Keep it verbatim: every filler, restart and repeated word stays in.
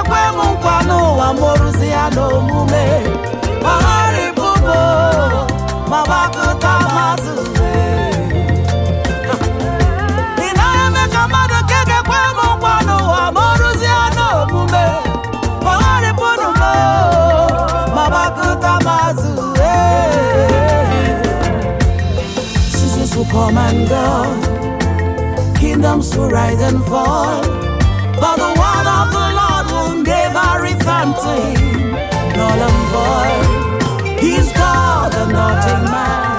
kwe nkwa n'ụwa mụrụzi ya n'omume magharịpụgo ma gbakọta mazụ ị na-eme ka mmadụ nke ga-ekwe nkwa n'ụwa mụrụzi ya n'omume magharịpụgo ma gbakọta mazụ seasons will come and go, kingdoms will rise and fall, but the word of the Lord will never return to him, null and void. He's God and not a man.